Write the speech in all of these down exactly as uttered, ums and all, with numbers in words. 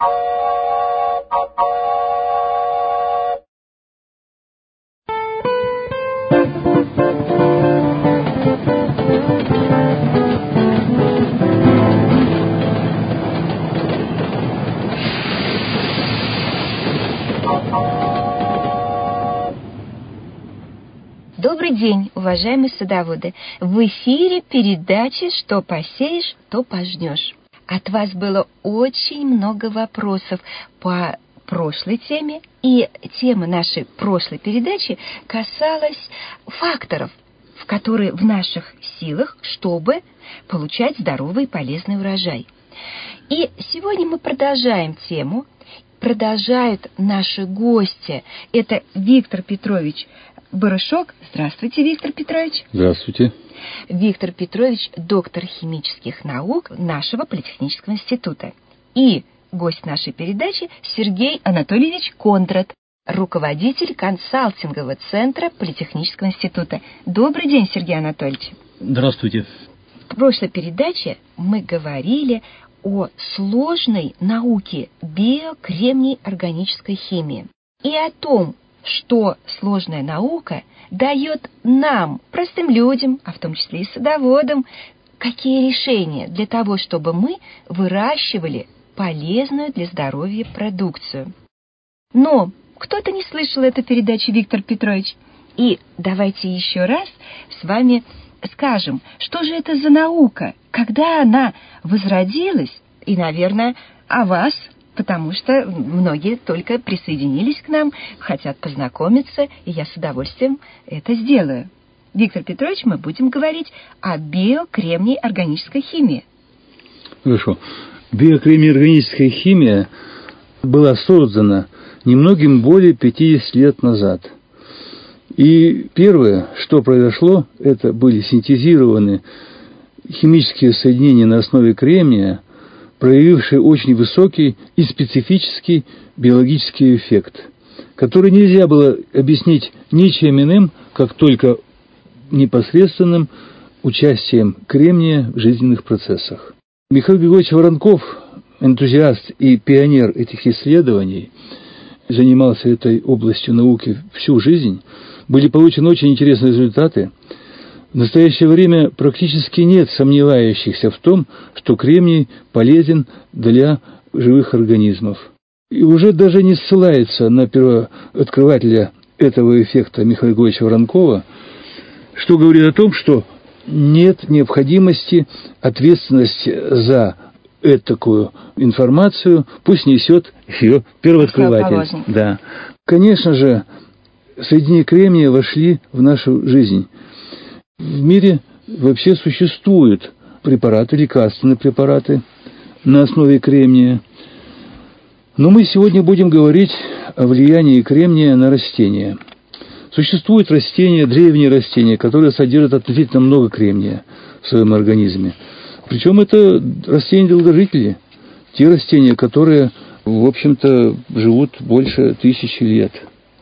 Добрый день, уважаемые садоводы! В эфире передачи «Что посеешь, то пожнешь». От вас было очень много вопросов по прошлой теме, и тема нашей прошлой передачи касалась факторов, в которые в наших силах, чтобы получать здоровый и полезный урожай. И сегодня мы продолжаем тему. Продолжают наши гости. Это Виктор Петрович Барышок. Здравствуйте, Виктор Петрович. Здравствуйте. Виктор Петрович, доктор химических наук нашего Политехнического института. И гость нашей передачи Сергей Анатольевич Кондрат, руководитель консалтингового центра Политехнического института. Добрый день, Сергей Анатольевич. Здравствуйте. В прошлой передаче мы говорили о сложной науке биокремний органической химии и о том, что сложная наука дает нам, простым людям, а в том числе и садоводам, какие решения для того, чтобы мы выращивали полезную для здоровья продукцию. Но кто-то не слышал эту передачу, Виктор Петрович. И давайте еще раз с вами скажем, что же это за наука, когда она возродилась, и, наверное, о вас, потому что многие только присоединились к нам, хотят познакомиться, и я с удовольствием это сделаю. Виктор Петрович, мы будем говорить о биокремний органической химии. Хорошо. Биокремний органическая химия была создана немногим более пятьдесят лет назад. И первое, что произошло, это были синтезированы химические соединения на основе кремния, проявившие очень высокий и специфический биологический эффект, который нельзя было объяснить ничем иным, как только непосредственным участием кремния в жизненных процессах. Михаил Григорьевич Воронков, энтузиаст и пионер этих исследований, занимался этой областью науки всю жизнь. Были получены очень интересные результаты. В настоящее время практически нет сомневающихся в том, что кремний полезен для живых организмов. И уже даже не ссылается на первооткрывателя этого эффекта Михаила Григорьевича Воронкова, что говорит о том, что нет необходимости ответственность за этакую информацию, пусть несет ее первооткрыватель. Да. Конечно же, соединения кремния вошли в нашу жизнь. В мире вообще существуют препараты, лекарственные препараты на основе кремния. Но мы сегодня будем говорить о влиянии кремния на растения. Существуют растения, древние растения, которые содержат относительно много кремния в своем организме. Причем это растения-долгожители, те растения, которые, в общем-то, живут больше тысячи лет.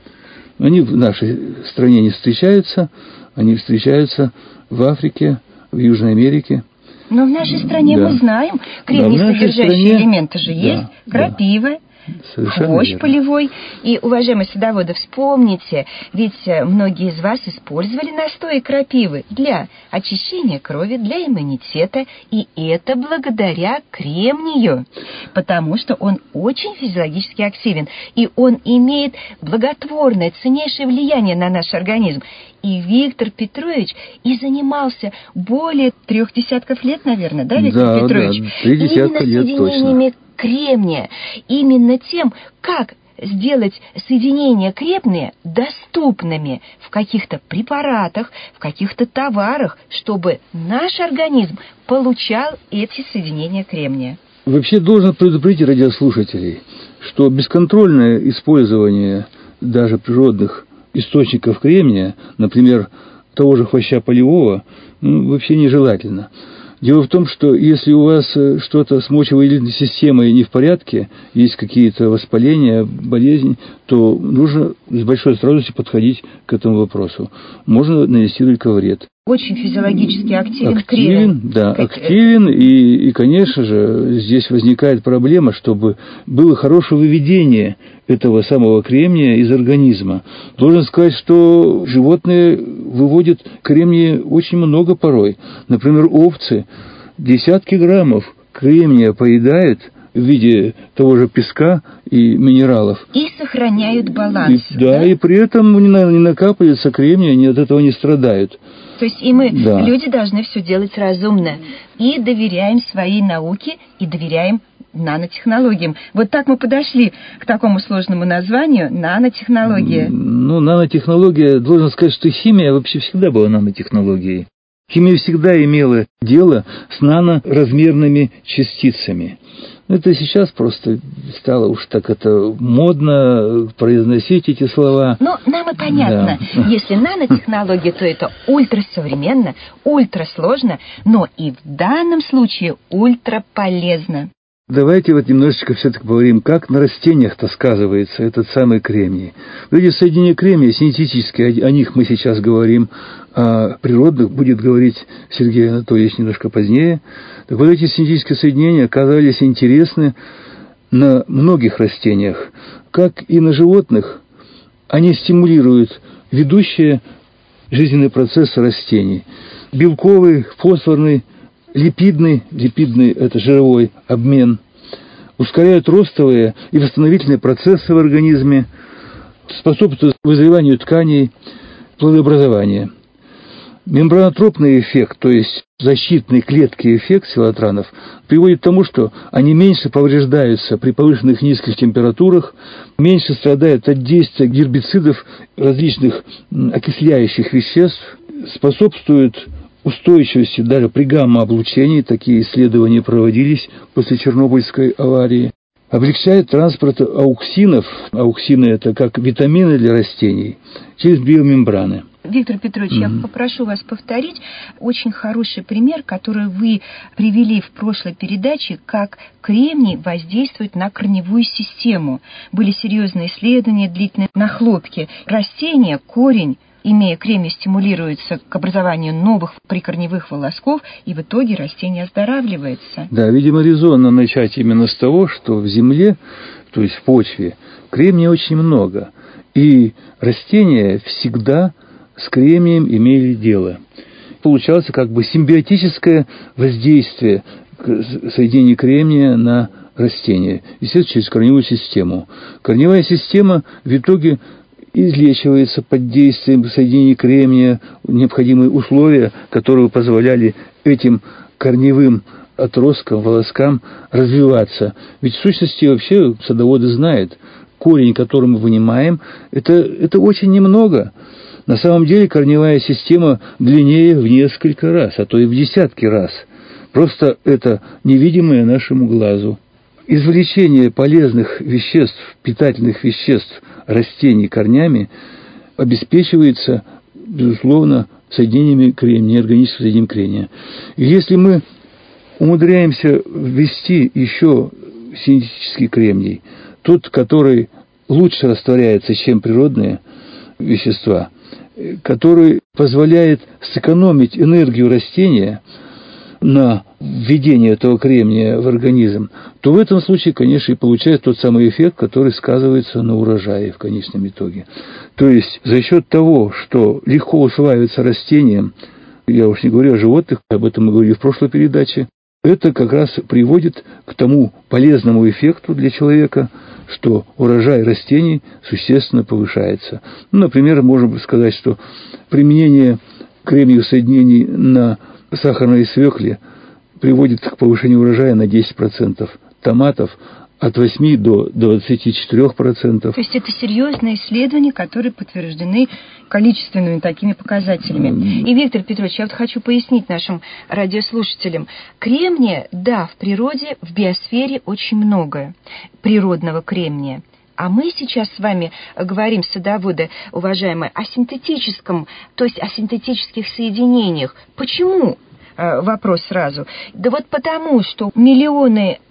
Они в нашей стране не встречаются, они встречаются в Африке, в Южной Америке. Но в нашей стране да. мы знаем, кремний да, содержащие элементы же да, есть, крапива, да. хвощ полевой. И, уважаемые садоводы, вспомните, ведь многие из вас использовали настои крапивы для очищения крови, для иммунитета, и это благодаря кремнию, потому что он очень физиологически активен, и он имеет благотворное, ценнейшее влияние на наш организм. И Виктор Петрович и занимался более трех десятков лет, наверное, да, Виктор да, Петрович? Да, три десятка лет соединениями кремния, именно тем, как сделать соединения кремния доступными в каких-то препаратах, в каких-то товарах, чтобы наш организм получал эти соединения кремния. Вообще должен предупредить радиослушателей, что бесконтрольное использование даже природных источников кремния, например, того же хвоща полевого, ну, вообще нежелательно. Дело в том, что если у вас что-то с мочевыделительной системой не в порядке, есть какие-то воспаления, болезни, то нужно с большой осторожностью подходить к этому вопросу. Можно нанести только вред. очень физиологически активен, активен кремень. Да, как... активен, и, и, конечно же, здесь возникает проблема, чтобы было хорошее выведение этого самого кремния из организма. Должен сказать, что животные выводят кремния очень много порой. Например, овцы десятки граммов кремния поедают в виде того же песка и минералов. И сохраняют баланс. И, да, да, и при этом не, не накапливается кремния, они от этого не страдают. То есть и мы, да. люди, должны все делать разумно. И доверяем своей науке, и доверяем нанотехнологиям. Вот так мы подошли к такому сложному названию нанотехнология. Ну, нанотехнология, должен сказать, что химия вообще всегда была нанотехнологией. Химия всегда имела дело с наноразмерными частицами. Это сейчас просто стало уж так это модно произносить эти слова. Ну, нам и понятно. Да. Если нанотехнология, то это ультрасовременно, ультрасложно, но и в данном случае ультраполезно. Давайте вот немножечко все-таки поговорим, как на растениях-то сказывается этот самый кремний. Эти соединения кремния синтетические, о них мы сейчас говорим, а природных будет говорить Сергей Анатольевич немножко позднее. Так вот, эти синтетические соединения оказались интересны на многих растениях. Как и на животных, они стимулируют ведущие жизненные процессы растений. Белковый, фосфорный, липидный, липидный – это жировой обмен, ускоряют ростовые и восстановительные процессы в организме, способствуют вызреванию тканей, плодообразованию. Мембранотропный эффект, то есть защитный клетки эффект селатранов, приводит к тому, что они меньше повреждаются при повышенных низких температурах, меньше страдают от действия гербицидов, различных окисляющих веществ, способствуют устойчивости даже при гамма-облучении, такие исследования проводились после Чернобыльской аварии, облегчает транспорт ауксинов, ауксины – это как витамины для растений, через биомембраны. Виктор Петрович, mm-hmm. я попрошу вас повторить очень хороший пример, который вы привели в прошлой передаче, как кремний воздействует на корневую систему. Были серьезные исследования, длительные на хлопке. Растение, корень, имея кремний, стимулируется к образованию новых прикорневых волосков, и в итоге растение оздоравливается. Да, видимо, резонно начать именно с того, что в земле, то есть в почве, кремния очень много, и растения всегда с кремнием имели дело. Получалось как бы симбиотическое воздействие соединения кремния на растение, естественно, через корневую систему. Корневая система в итоге излечивается под действием соединения кремния, необходимые условия, которые позволяли этим корневым отросткам, волоскам развиваться. Ведь в сущности вообще садоводы знают, корень, который мы вынимаем, это, это очень немного. На самом деле корневая система длиннее в несколько раз, а то и в десятки раз. Просто это невидимое нашему глазу. Извлечение полезных веществ, питательных веществ растений корнями обеспечивается, безусловно, соединениями кремния, органическим соединением кремния. И если мы умудряемся ввести еще синтетический кремний, тот, который лучше растворяется, чем природные вещества, который позволяет сэкономить энергию растения на введение этого кремния в организм, то в этом случае, конечно, и получается тот самый эффект, который сказывается на урожае в конечном итоге. То есть за счет того, что легко усваивается растением, я уж не говорю о животных, об этом мы говорили в прошлой передаче, это как раз приводит к тому полезному эффекту для человека, что урожай растений существенно повышается. Ну, например, можно сказать, что применение кремниевых соединений на сахарной свекле приводит к повышению урожая на десять процентов, томатов от восьми до двадцати четырёх процентов. То есть это серьезные исследования, которые подтверждены количественными такими показателями. И, Виктор Петрович, я вот хочу пояснить нашим радиослушателям. Кремния, да, в природе, в биосфере очень много природного кремния. А мы сейчас с вами говорим, садоводы, уважаемые, о синтетическом, то есть о синтетических соединениях. Почему? Вопрос сразу. Да вот потому, что миллионы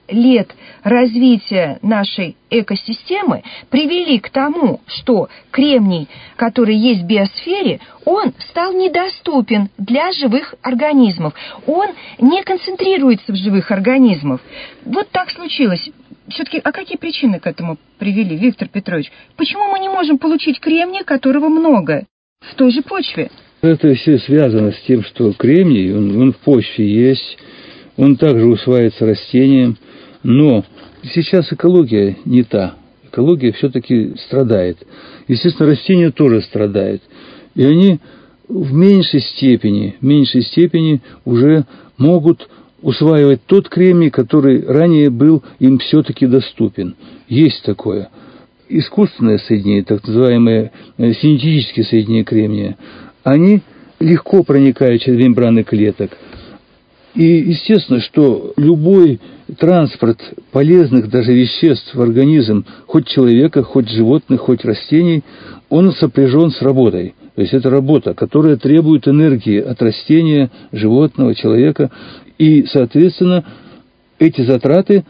лет развития нашей экосистемы привели к тому, что кремний, который есть в биосфере, он стал недоступен для живых организмов. Он не концентрируется в живых организмах. Вот так случилось. Все-таки, а какие причины к этому привели, Виктор Петрович? Почему мы не можем получить кремния, которого много, в той же почве? Это все связано с тем, что кремний, он, он в почве есть, он также усваивается растением, но сейчас экология не та. Экология все-таки страдает. Естественно, растения тоже страдают. И они в меньшей степени, в меньшей степени уже могут усваивать тот кремний, который ранее был им все-таки доступен. Есть такое. Искусственное соединение, так называемые синтетические соединения кремния, они легко проникают через мембраны клеток. И естественно, что любой транспорт полезных даже веществ в организм, хоть человека, хоть животных, хоть растений, он сопряжен с работой. То есть это работа, которая требует энергии от растения, животного, человека. И, соответственно, эти затраты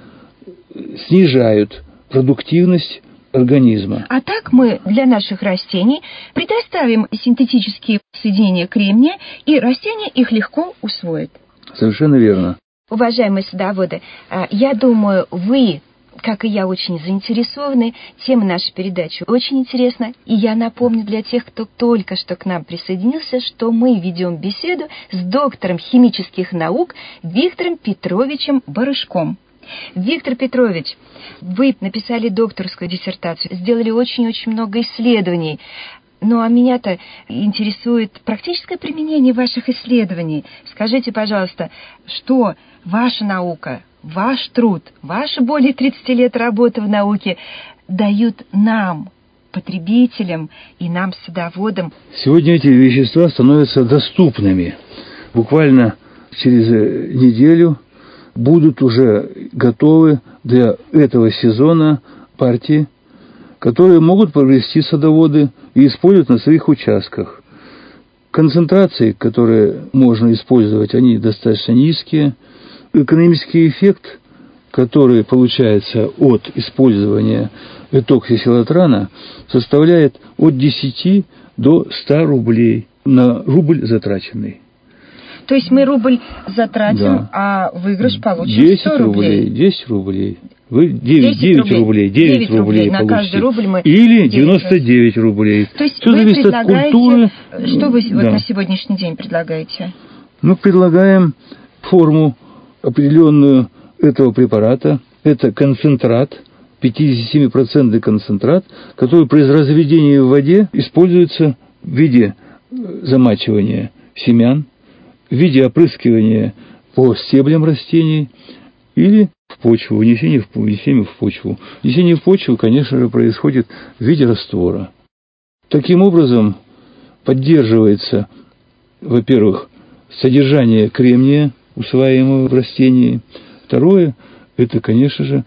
снижают продуктивность организма. А так мы для наших растений предоставим синтетические соединения кремния, и растения их легко усвоят. Совершенно верно. Уважаемые садоводы, я думаю, вы, как и я, очень заинтересованы. Тема нашей передачи очень интересна. И я напомню для тех, кто только что к нам присоединился, что мы ведем беседу с доктором химических наук Виктором Петровичем Барышком. Виктор Петрович, вы написали докторскую диссертацию, сделали очень-очень много исследований. Ну, а меня-то интересует практическое применение ваших исследований. Скажите, пожалуйста, что ваша наука, ваш труд, ваши более тридцати лет работы в науке дают нам, потребителям, и нам, садоводам? Сегодня эти вещества становятся доступными. Буквально через неделю будут уже готовы для этого сезона партии, которые могут провести садоводы и использовать на своих участках. Концентрации, которые можно использовать, они достаточно низкие. Экономический эффект, который получается от использования этоксисилотрана, составляет от десяти до ста рублей на рубль затраченный. То есть мы рубль затратим, да, а выигрыш получим сто рублей. десять рублей. Вы девять, девять рублей, девять рублей на каждый рубль мы... Или девяносто девять рублей. То есть все вы предлагаете... Культуры. Что вы да. вот на сегодняшний день предлагаете? Мы предлагаем форму определенную этого препарата. Это концентрат, пятидесятисемипроцентный концентрат, который при разведении в воде используется в виде замачивания семян, в виде опрыскивания по стеблям растений или в почву, внесение в, внесение в почву. Внесение в почву, конечно же, происходит в виде раствора. Таким образом поддерживается, во-первых, содержание кремния, усваиваемого в растении. Второе, это, конечно же,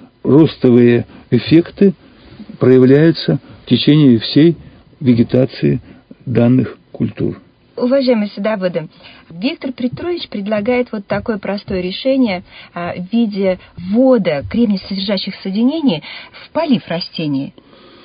ростовые эффекты проявляются в течение всей вегетации данных культур. Уважаемые садоводы, Виктор Петрович предлагает вот такое простое решение а, в виде ввода кремний-содержащих соединений в полив растений.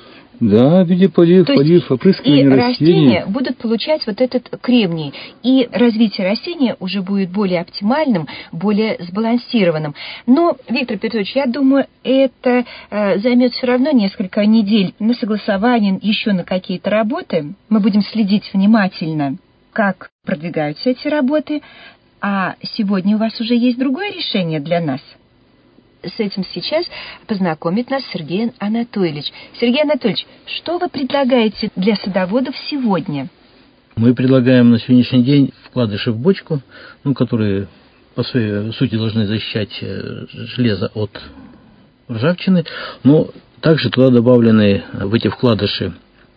Да, в виде полив, полив, опрыскивания растений. И растения будут получать вот этот кремний, и развитие растения уже будет более оптимальным, более сбалансированным. Но, Виктор Петрович, я думаю, это э, займет все равно несколько недель на согласование, еще на какие-то работы. Мы будем следить внимательно, как продвигаются эти работы. А сегодня у вас уже есть другое решение для нас. С этим сейчас познакомит нас Сергей Анатольевич. Сергей Анатольевич, что вы предлагаете для садоводов сегодня? Мы предлагаем на сегодняшний день вкладыши в бочку, ну, которые по своей сути должны защищать железо от ржавчины, но также туда добавлены в эти вкладыши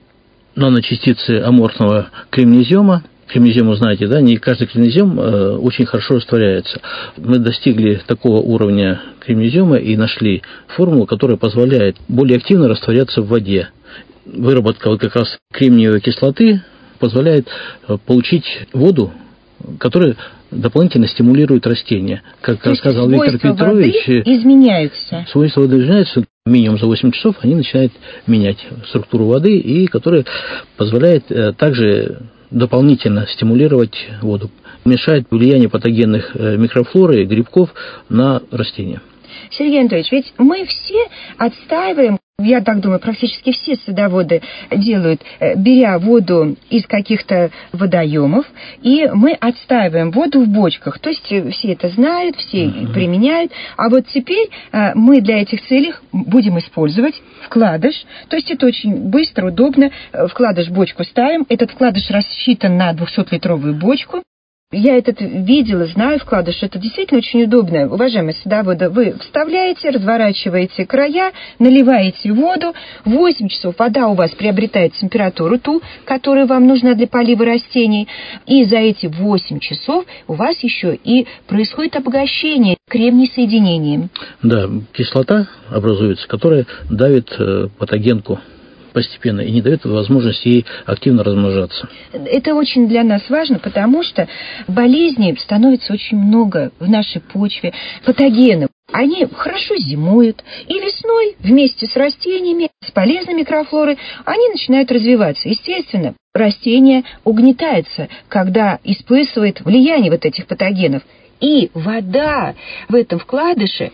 наночастицы аморфного кремнезема. Кремнезем, знаете, да, не каждый кремнезем э, очень хорошо растворяется. Мы достигли такого уровня кремнезема и нашли формулу, которая позволяет более активно растворяться в воде. Выработка вот как раз кремниевой кислоты позволяет получить воду, которая дополнительно стимулирует растения. Как То рассказал есть Виктор Петрович, воды изменяются. свойства воды изменяются минимум за восемь часов, они начинают менять структуру воды, и которая позволяет также дополнительно стимулировать воду. Мешает влияние патогенных микрофлоры и грибков на растения. Сергей Анатольевич, ведь мы все отстаиваем, я так думаю, практически все садоводы делают, беря воду из каких-то водоемов, и мы отстаиваем воду в бочках. То есть все это знают, все uh-huh. применяют. А вот теперь мы для этих целей будем использовать вкладыш. То есть это очень быстро, удобно. Вкладыш в бочку ставим. Этот вкладыш рассчитан на двухсотлитровую бочку. Я этот видела, знаю вкладыш, это действительно очень удобно. Уважаемые садоводы, вы вставляете, разворачиваете края, наливаете воду, в восемь часов вода у вас приобретает температуру ту, которая вам нужна для полива растений, и за эти восемь часов у вас еще и происходит обогащение кремний соединением. Да, кислота образуется, которая давит патогенку постепенно и не дает возможности ей активно размножаться. Это очень для нас важно, потому что болезней становится очень много в нашей почве, патогены. Они хорошо зимуют, и весной вместе с растениями, с полезной микрофлорой, они начинают развиваться. Естественно, растение угнетается, когда испытывает влияние вот этих патогенов. И вода в этом вкладыше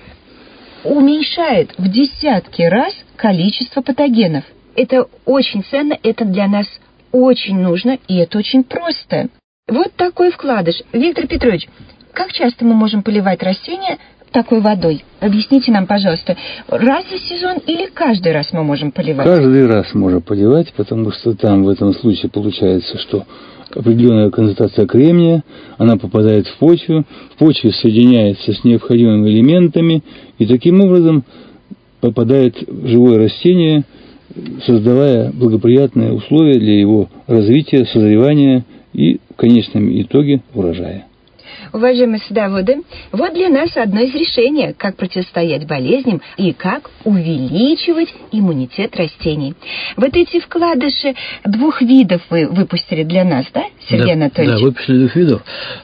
уменьшает в десятки раз количество патогенов. Это очень ценно, это для нас очень нужно, и это очень просто. Вот такой вкладыш. Виктор Петрович, как часто мы можем поливать растения такой водой? Объясните нам, пожалуйста, раз в сезон или каждый раз мы можем поливать? Каждый раз можно поливать, потому что там в этом случае получается, что определенная концентрация кремния, она попадает в почву, в почве соединяется с необходимыми элементами, и таким образом попадает в живое растение, создавая благоприятные условия для его развития, созревания и, в конечном итоге, урожая. Уважаемые садоводы, вот для нас одно из решений, как противостоять болезням и как увеличивать иммунитет растений. Вот эти вкладыши двух видов вы выпустили для нас, да, Сергей да, Анатольевич? Да, выпустили двух видов.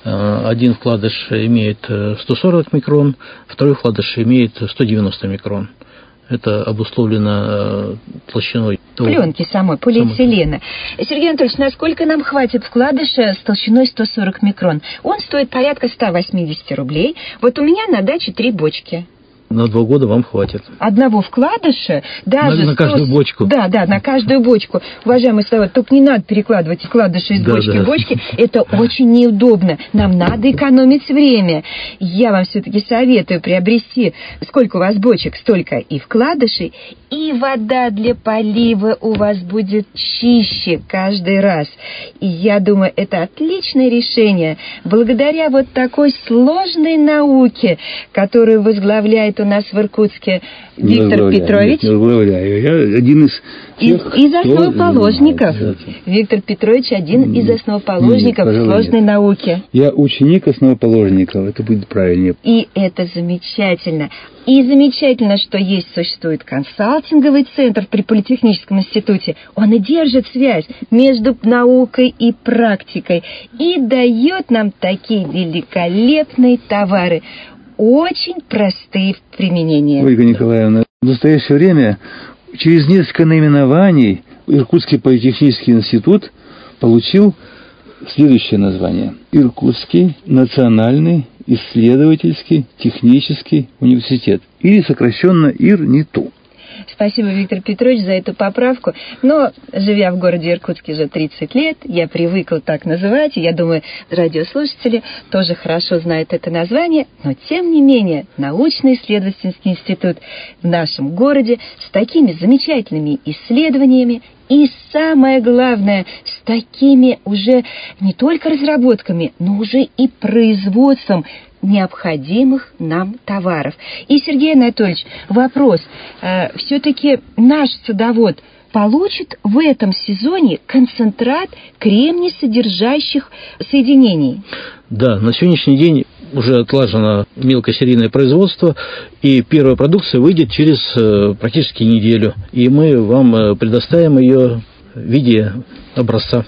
Один вкладыш имеет сто сорок микрон, второй вкладыш имеет сто девяносто микрон. Это обусловлено толщиной пленки самой, полиэтилена. Самой. Сергей Анатольевич, насколько нам хватит вкладыша с толщиной сто сорок микрон? Он стоит порядка сто восемьдесят рублей. Вот у меня на даче три бочки. На два года вам хватит. Одного вкладыша, даже... На, на каждую сто... бочку. Да, да, на каждую бочку. Уважаемые садоводы, только не надо перекладывать вкладыши из да, бочки да. в бочки. Это очень неудобно. Нам надо экономить время. Я вам все-таки советую приобрести, сколько у вас бочек, столько и вкладышей, и вода для полива у вас будет чище каждый раз. И я думаю, это отличное решение. Благодаря вот такой сложной науке, которую возглавляет у нас в Иркутске Виктор не Петрович. Не возглавляю. Я один из тех, из, из основоположников. Виктор Петрович один из основоположников Нет, сложной нет. науки. Я ученик основоположников, это будет правильнее. И это замечательно. И замечательно, что есть, существует консалтинговый центр при Политехническом институте. Он и держит связь между наукой и практикой. И дает нам такие великолепные товары. Очень простые в применении. Ольга Николаевна, в настоящее время через несколько наименований Иркутский политехнический институт получил следующее название. Иркутский национальный исследовательский технический университет. Или сокращенно ИРНИТУ. Спасибо, Виктор Петрович, за эту поправку. Но, живя в городе Иркутске уже тридцать лет, я привыкла так называть, и я думаю, радиослушатели тоже хорошо знают это название, но, тем не менее, научно-исследовательский институт в нашем городе с такими замечательными исследованиями и, самое главное, с такими уже не только разработками, но уже и производством необходимых нам товаров. И, Сергей Анатольевич, вопрос. Э, все-таки наш садовод получит в этом сезоне концентрат кремний-содержащих соединений? Да, на сегодняшний день уже отлажено мелкосерийное производство, и первая продукция выйдет через э, практически неделю. И мы вам э, предоставим ее в виде образца.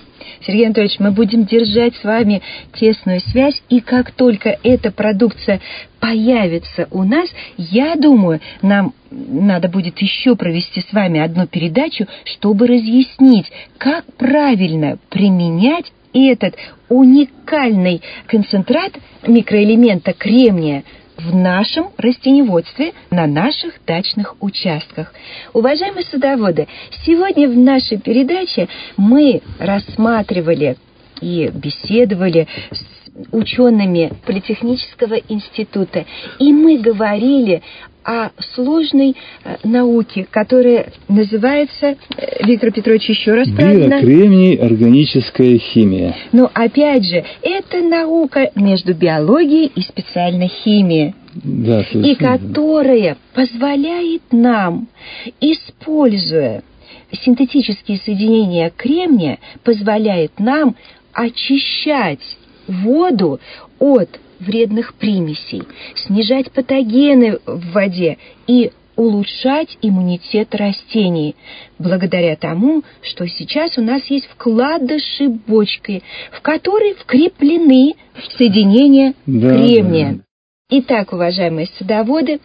Сергей Анатольевич, мы будем держать с вами тесную связь, и как только эта продукция появится у нас, я думаю, нам надо будет еще провести с вами одну передачу, чтобы разъяснить, как правильно применять этот уникальный концентрат микроэлемента кремния в нашем растениеводстве, на наших дачных участках. Уважаемые садоводы, сегодня в нашей передаче мы рассматривали и беседовали с учеными Политехнического института, и мы говорили о сложной э, науке, которая называется, э, Виктор Петрович, еще раз правильно? Биокремний органическая химия. Но опять же, это наука между биологией и специальной химией. Да, и которая позволяет нам, используя синтетические соединения кремния, позволяет нам очищать воду от вредных примесей, снижать патогены в воде и улучшать иммунитет растений, благодаря тому, что сейчас у нас есть вкладыши бочки, в которые вкреплены соединения да, кремния. Да. Итак, уважаемые садоводы,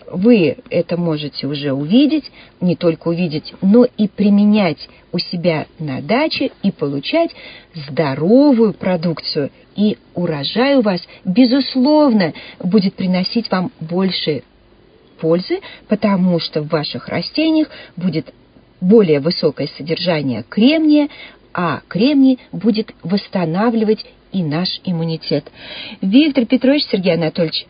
вы это можете уже увидеть, не только увидеть, но и применять у себя на даче и получать здоровую продукцию. И урожай у вас, безусловно, будет приносить вам больше пользы, потому что в ваших растениях будет более высокое содержание кремния, а кремний будет восстанавливать и наш иммунитет. Виктор Петрович, Сергей Анатольевич,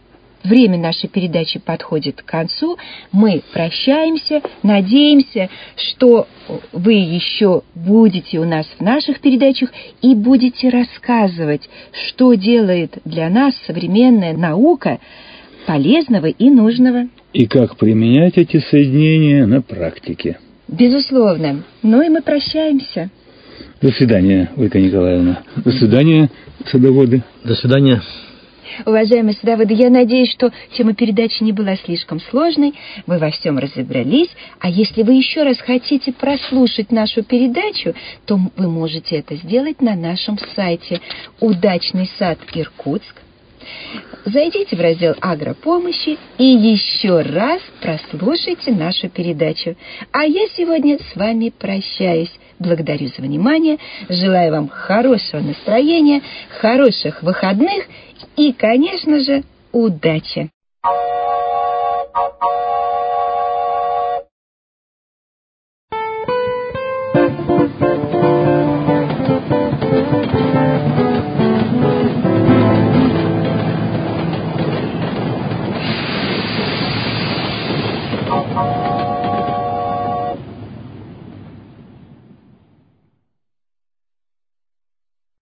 время нашей передачи подходит к концу. Мы прощаемся, надеемся, что вы еще будете у нас в наших передачах и будете рассказывать, что делает для нас современная наука полезного и нужного. И как применять эти соединения на практике. Безусловно. Ну и мы прощаемся. До свидания, Ольга Николаевна. До свидания, садоводы. До свидания. Уважаемые садоводы, я надеюсь, что тема передачи не была слишком сложной, вы во всем разобрались, а если вы еще раз хотите прослушать нашу передачу, то вы можете это сделать на нашем сайте «Удачный сад Иркутск». Зайдите в раздел «Агропомощи» и еще раз прослушайте нашу передачу. А я сегодня с вами прощаюсь. Благодарю за внимание, желаю вам хорошего настроения, хороших выходных и, конечно же, удачи!